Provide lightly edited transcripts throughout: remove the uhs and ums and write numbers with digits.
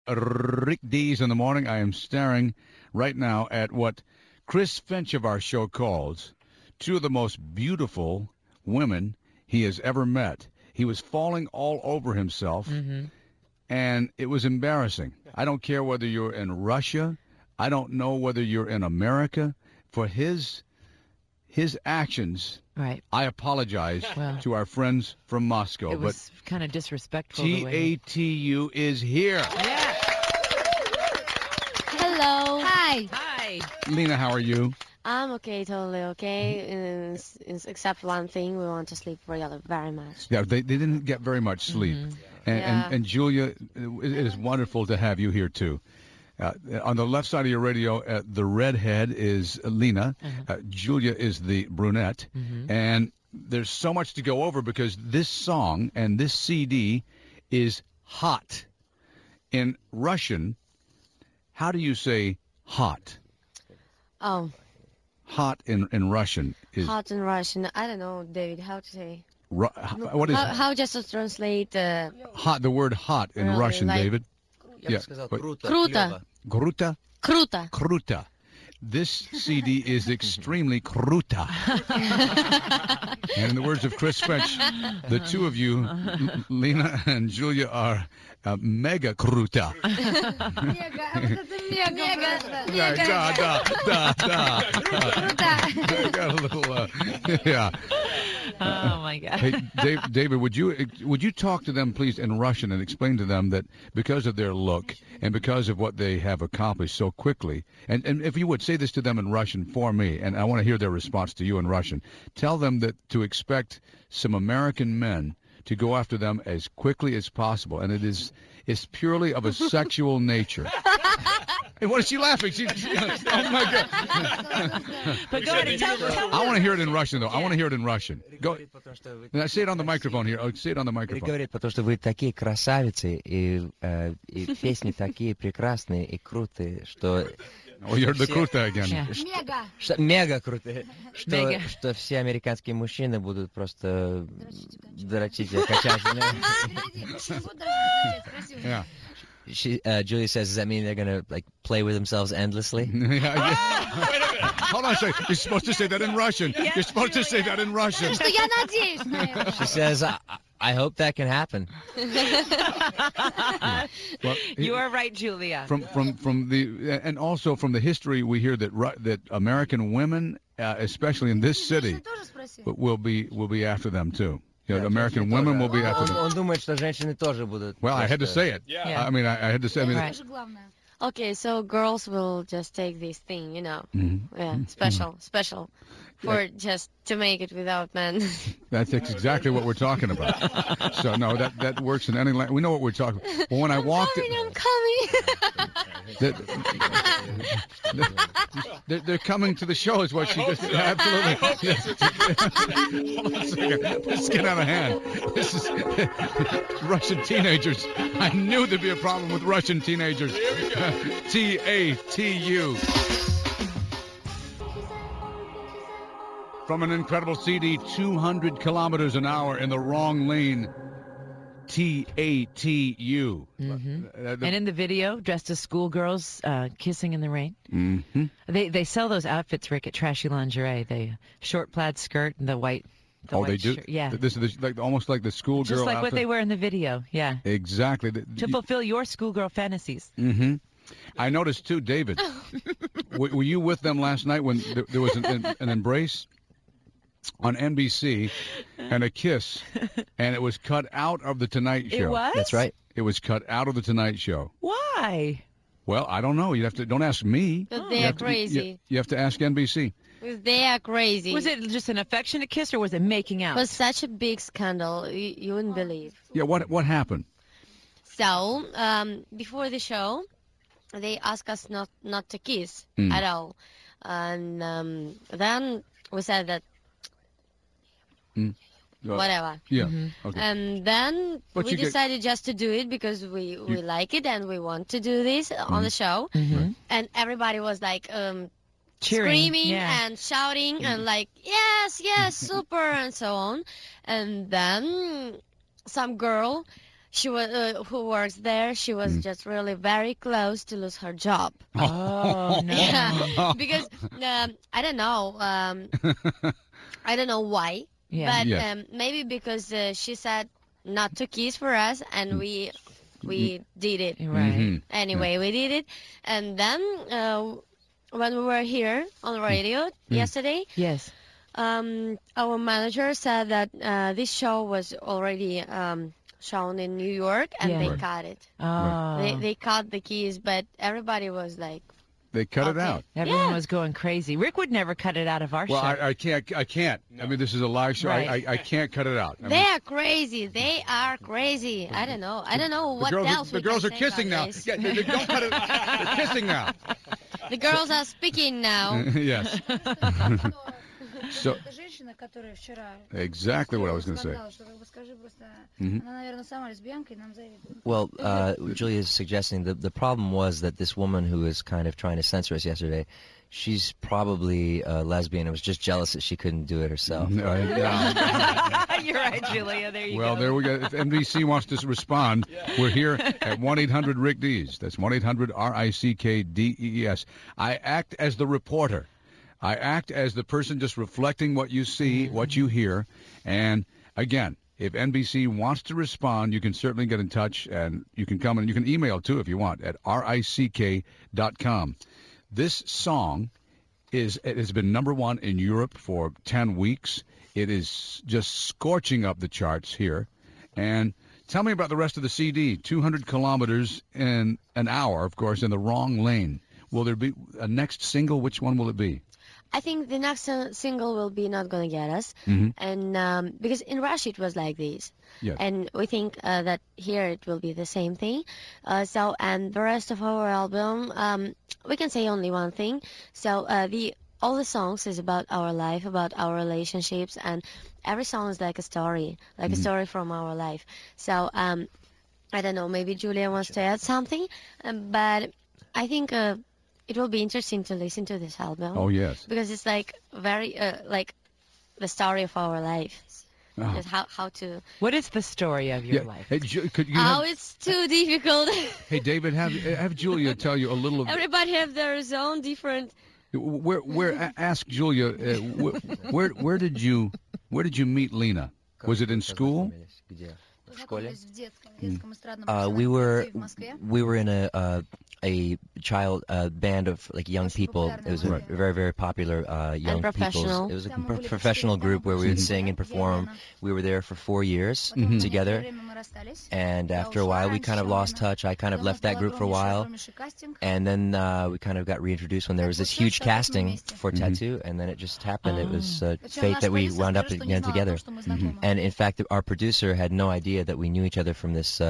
Rick Dees in the morning. I am staring right now at what Chris Finch of our show calls two of the most beautiful women he has ever met. He was falling all over himself, and it was embarrassing. I don't care whether you're in Russia. I don't know whether you're in America. For his actions, Right. I apologize Well, to our friends from Moscow. It But was kind of disrespectful. the way TATU is here. Yeah. Hello. Hi. Hi. Lena, how are you? I'm okay, totally okay. Except one thing, we want to sleep really very much. Yeah, they didn't get very much sleep. Yeah. And Julia, it is wonderful to have you here, too. On the left side of your radio, the redhead is Lena. Julia is the brunette. And there's so much to go over because this song and this CD is hot. In Russian, how do you say hot? Oh, Hot in Russian is... hot in Russian. I don't know, David, how to say. What is How just to translate hot? The word hot in Really, Russian, like- David? Я бы сказал but- круто, Круто. клёво. Gruta? Круто. Kruta. This CD is extremely kruta. And in the words of Chris Finch, the two of you, Lena and Julia, are mega kruta. Da. Got a little, yeah. Oh my God. Hey, David, would you talk to them, please, in Russian and explain to them that because of their look and because of what they have accomplished so quickly, and if you would say this to them in Russian for me, and I want to hear their response to you in Russian, tell them that to expect some American men to go after them as quickly as possible, and it's purely of a sexual nature. Hey, what is she laughing? Oh my God! But go ahead and tell them. I want to hear it in Russian, though. I want to hear it in Russian. Go. Говорит, потому что вы Now, say it on the microphone here. Oh, say it on the microphone. Говорит, потому что вы такие красавицы, и песни такие прекрасные и крутые, что... Oh, you're the kruta again. Yeah. Мега крутые, Мега. что все американские мужчины будут просто дрочить, качать. Yeah. Julia says, does that mean they're going to play with themselves endlessly? Yeah. Hold on a second. You're supposed to say that in Russian. You're supposed to say that in Russian. Что я надеюсь на это. She says, I hope that can happen. Well, You are right, Julia. from the and also from the history we hear that American women, especially in this city, will be after them too. You know, American women will be after them. Он думает, что женщины тоже будут. Well, I had to say it. Yeah. I mean, I had to say. I mean, Right. Okay, so girls will just take this thing, Mhm. Yeah, special. For just to make it without men. that's exactly what we're talking about. So no, that works in any language. We know what we're talking about. Well, when I walked, I'm coming. they're coming to the show, is what she just absolutely. Hold on a second. This is getting out of hand. This is Russian teenagers. I knew there'd be a problem with Russian teenagers. TATU. From an incredible CD, 200 kilometers an hour in the wrong lane. TATU. And in the video, dressed as schoolgirls, kissing in the rain. Mm-hmm. They sell those outfits, Rick, at Trashy Lingerie. The short plaid skirt and the white. The Oh, white they do. Shirt. Yeah. This is like almost like the schoolgirl Just like outfit. what they wear in the video. Yeah. Exactly. To fulfill your schoolgirl fantasies. Mm-hmm. I noticed too, David. Were you with them last night when there was an embrace on NBC and a kiss, and it was cut out of the Tonight Show? It was? That's right. It was cut out of the Tonight Show. Why? Well, I don't know. You have to. Don't ask me. But You they are have to- crazy. You have to ask NBC. They are crazy. Was it just an affectionate kiss or was it making out? It was such a big scandal. You wouldn't believe. Yeah. What happened? So, before the show, they asked us not to kiss at all. And then we said that whatever. Yeah. Okay. And then But we you get- decided just to do it because we like it and we want to do this on the show. And everybody was like Cheering. screaming Yeah. and shouting and like, yes, super, and so on. And then some girl she was who works there. She was just really very close to lose her job. Oh, no. Yeah, because I don't know. I don't know why. Yeah. But Yeah. maybe because she said not to kiss for us, and we did it. Right. Mhm. Anyway, we did it, and then when we were here on the radio yesterday, Yes. our manager said that this show was already shown in New York, and Yeah. they Right. cut it. Oh. They cut the keys, but everybody was like, They cut it okay. out. Everyone Yeah. was going crazy. Rick would never cut it out of our Well, show. I can't. I can't. I mean, this is a live show. Right. I can't cut it out. I they mean, are crazy. They are crazy. I don't know. I don't know what else the we girls are can say kissing now. about this. Yeah, they don't cut it. They're kissing now. The girls are speaking now. Yes. So Эта женщина, которая вчера exactly what I was going to say. сказала, что как бы скажи просто, она, наверное, сама лесбиянка и нам завидует. Well, Julia is suggesting that the problem was that this woman who was kind of trying to censor us yesterday, she's probably a lesbian and was just jealous that she couldn't do it herself. You're right, Julia. There you Well, go. there we go. If NBC wants to respond, we're here at 1-800-RICK-DEES. That's 1-800-RICKDEES. I act as the reporter. I act as the person just reflecting what you see, what you hear. And again, if NBC wants to respond, you can certainly get in touch, and you can come and you can email too if you want at rick.com. This song it has been number one in Europe for 10 weeks. It is just scorching up the charts here. And tell me about the rest of the CD. 200 kilometers in an hour, of course, in the wrong lane. Will there be a next single? Which one will it be? I think the next single will be Not Gonna Get Us. Mhm. And because in Russia it was like this. Yes. And we think that here it will be the same thing. And the rest of our album, we can say only one thing. So all the songs is about our life, about our relationships, and every song is like a story, like a story from our life. So I don't know, maybe Julia wants to add something, but I think it will be interesting to listen to this album. Oh, yes. Because it's like very like the story of our life. Oh. Just how to. What is the story of your Yeah. life? Hey, could you Oh, have, it's too difficult. hey, David, have Julia tell you a little of Everybody have their own different. ask Julia where did you meet Lena? Was it in school? Познакомились в детском эстрадном We were в Москве. in a child band of like young people. It was a Right. very, very popular young professional. people's. It was a Там мы были professional group where we would Мгм. sing and perform. We were there for 4 years Потом together. некоторое время мы расстались. And Я after a ушла while, we раньше, kind of чем lost время. touch. I kind of Потом у нас left that был group for a while. огромнейший кастинг. And then we kind of got reintroduced when there was this Так huge получилось, что опять мы casting вместе. for Tattoo, and then it just happened. It was Причем fate наш that we продюсер wound up скажет, что не again знал о together. том, что мы знакомы. And in fact, our producer had no idea that we knew each other from this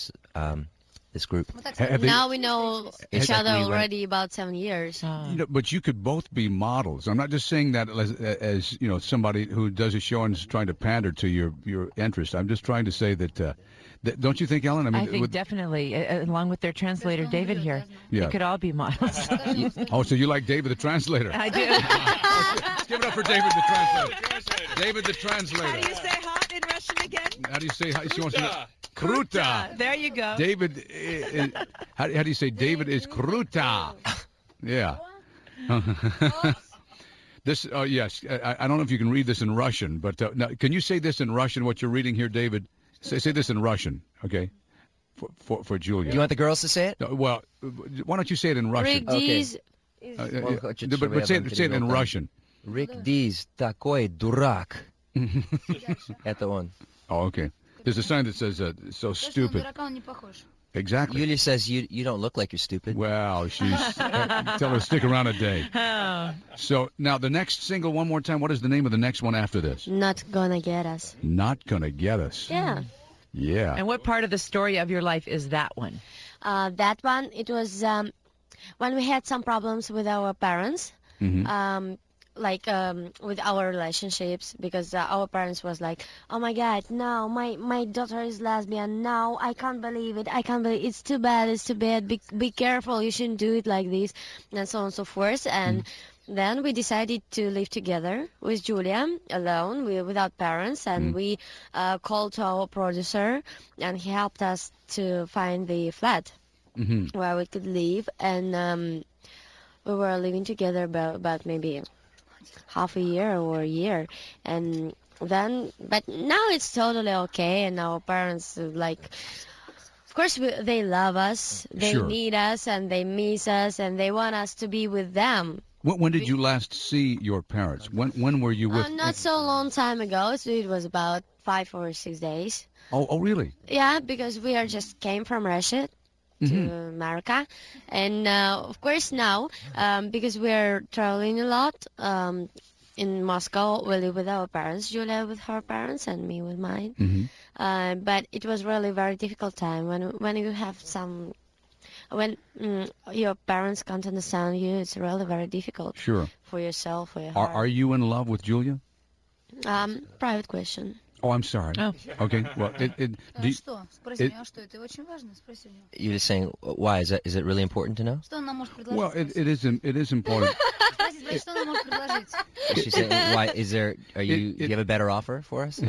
group. Мы так Have they- Now we know each Exactly, other when- already about 7 years. You know, but you could both be models. I'm not just saying that as you know somebody who does a show and is trying to pander to your interest. I'm just trying to say that don't you think, Ellen? I think with- definitely, along with their translator, David here, Yeah. they could all be models. Oh, so you like David the translator? I do. Let's give it up for David the translator. David the translator. How do you say hot in Russian again? How do you say? She wants to. Kruta. There you go. David. How do you say? David is kruta. Yeah. This. Oh yes. I don't know if you can read this in Russian, but now, can you say this in Russian? What you're reading here, David? Say this in Russian, okay? For Julia. Do you want the girls to say it? No, well, why don't you say it in Russian? Rick Dees Well, But say it in Russian. Rick Dees такой дурак. Это он. Oh, okay. There's a sign that says so Точно, на stupid. дурака он не похож. Exactly. Yulia says you don't look like you're stupid. Well, she's tell her to stick around a day. Oh. So now the next single, one more time. What is the name of the next one after this? Not Gonna Get Us. Not Gonna Get Us. Yeah. Yeah. And what part of the story of your life is that one? That one, it was when we had some problems with our parents. Mhm. With our relationships, because our parents was like, oh my god, no, my daughter is lesbian, no, I can't believe it, it's too bad, be careful, you shouldn't do it like this, and so on and so forth. And then we decided to live together with Julia alone, without parents, and we called to our producer, and he helped us to find the flat where we could live, and we were living together about maybe half a year or a year, and then, but now it's totally okay, and our parents of course they love us, they Sure. need us, and they miss us, and they want us to be with them. When did you last see your parents? When were you with? Not so long time ago, so it was about 5 or 6 days. Oh, really? Yeah, because we just came from Russia to America, and of course now, because we're traveling a lot, in Moscow we live with our parents, Julia with her parents, and me with mine. But it was really very difficult time when you have when your parents can't understand you. It's really very difficult Sure. for yourself, for your heart. Are you in love with Julia? Private question. Oh, I'm sorry. Oh. Okay. Well, do you- Что? Спроси у него, что это очень важно. Спроси у него. You're just saying, why? Is it really important to know? Что он нам может предложить? well, it is important. Спроси, что он нам может предложить? She's saying, why? Do you have a better offer for us?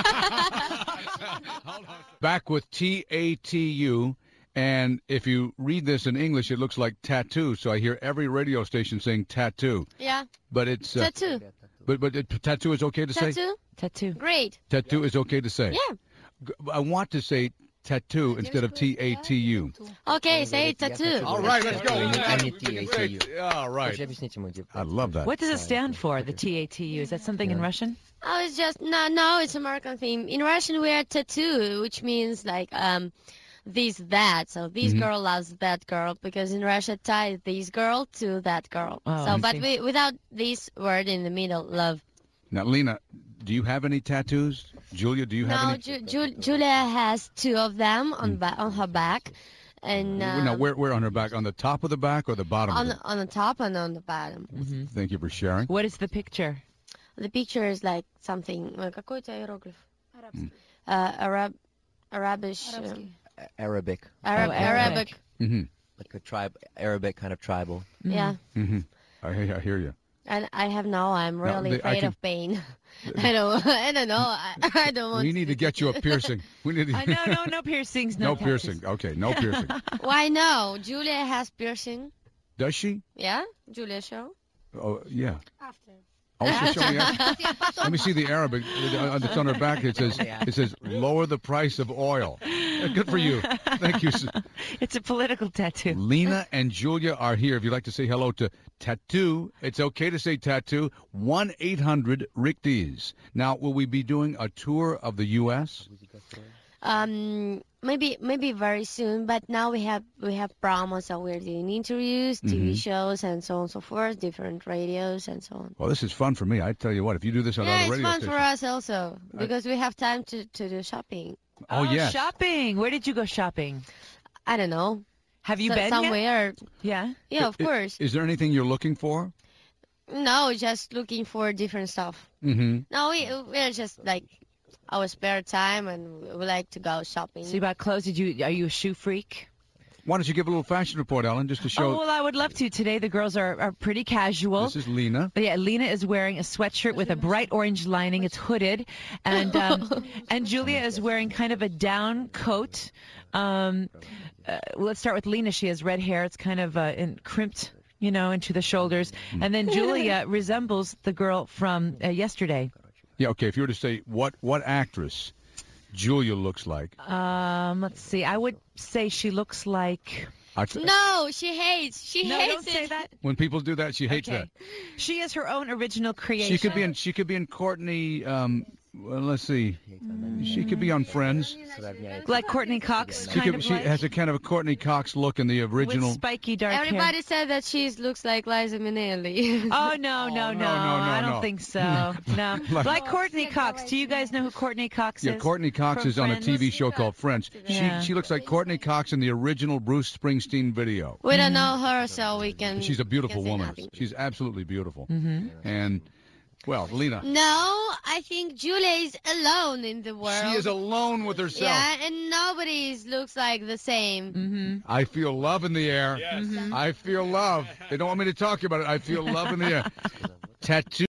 Back with TATU, and if you read this in English, it looks like tattoo. So I hear every radio station saying tattoo, Yeah, but it's tattoo. but tattoo is okay to say. Tattoo? Tattoo. Great. Tattoo is okay to say. Yeah. I want to say tattoo instead of TATU. Okay, say tattoo. All right, let's go. TATU. All right. I love that. What does it stand for, the TATU? Is that something in Russian? Oh, it's just no, it's American theme. In Russian, we are tattoo, which means like this that. So this girl loves that girl, because in Russia ties this girl to that girl. Oh, so, I but see. without this word in the middle, love. Now, Lena, do you have any tattoos? Julia, do you have Now any? Julia has 2 of them on her back, and Now, where on her back? On the top of the back or the bottom? of it? on the top and on the bottom. Thank you for sharing. What is the picture? The picture is like something. Какой это иероглиф? Арабский. Arabish. Арабский. Arabic, Arabic. like a tribe, Arabic kind of tribal. Yeah. I hear you. And I have no. I'm really I afraid can- of pain. I don't know. I don't want. We need to get you a piercing. We need to, No piercings, no tattoos. piercing. Okay, no piercing. Why no? Julia has piercing. Does she? Yeah, Julia show. Oh, yeah. After. Oh, she's showing us. Let me see the Arabic. It's on her back. It says lower the price of oil. Good for you. Thank you. It's a political tattoo. Lena and Julia are here. If you'd like to say hello to Tattoo, it's okay to say Tattoo. 1-800-RICK-DEES. Now, will we be doing a tour of the U.S.? Maybe very soon. But now we have promos, so we're doing interviews, TV shows, and so on and so forth, different radios and so on. Well, this is fun for me. I tell you what, if you do this on Yeah, other it's radio fun stations. for us also because we have time to do shopping. Oh, yes. Shopping. Where did you go shopping? I don't know. Have you been yet? somewhere? Yeah. Yeah, of course. Is there anything you're looking for? No, just looking for different stuff. Mm-hmm. No, we're just like our spare time, and we like to go shopping. So you bought clothes. Are you a shoe freak? Why don't you give a little fashion report, Ellen, just to show. Oh, well, I would love to. Today the girls are pretty casual. This is Lena. Yeah, Lena is wearing a sweatshirt with a bright orange lining. It's hooded, and and Julia is wearing kind of a down coat. Let's start with Lena. She has red hair. It's kind of crimped, into the shoulders. And then Julia resembles the girl from yesterday. Yeah, okay. If you were to say what actress Julia looks like. Let's see. I would say she looks like. No, she hates. She No, hates don't it. say that. When people do that, she hates Okay. that. She is her own original creation. She could be in Courtney. Well, let's see. She could be on Friends. Like Courtney Cox, She has a kind of a Courtney Cox look in the original. with spiky dark hair. Everybody said that she looks like Liza Minnelli. Oh, no. I don't think so. No. Like Courtney Cox. Do you guys know who Courtney Cox Yeah, is? Courtney Cox From is on a Friends? TV show called Friends. Yeah. She looks like Courtney Cox in the original Bruce Springsteen video. We don't know her, so we can. She's a beautiful can say woman. nothing. She's absolutely beautiful. And Well, Lena. No, I think Julia is alone in the world. She is alone with herself. Yeah, and nobody looks like the same. Mm-hmm. I feel love in the air. Yes. I feel love. They don't want me to talk about it. I feel love in the air. Tattoo.